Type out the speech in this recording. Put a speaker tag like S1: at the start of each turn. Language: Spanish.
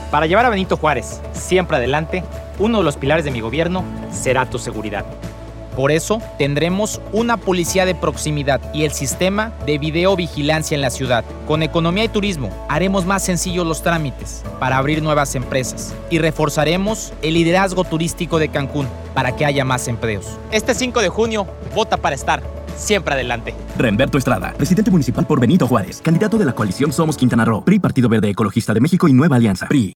S1: Para llevar a Benito Juárez siempre adelante, uno de los pilares de mi gobierno será tu seguridad. Por eso, tendremos una policía de proximidad y el sistema de videovigilancia en la ciudad. Con economía y turismo, haremos más sencillos los trámites para abrir nuevas empresas y reforzaremos el liderazgo turístico de Cancún para que haya más empleos. Este 5 de junio, vota para estar siempre adelante.
S2: Renberto Estrada, presidente municipal por Benito Juárez, candidato de la coalición Somos Quintana Roo, PRI, Partido Verde Ecologista de México y Nueva Alianza, PRI.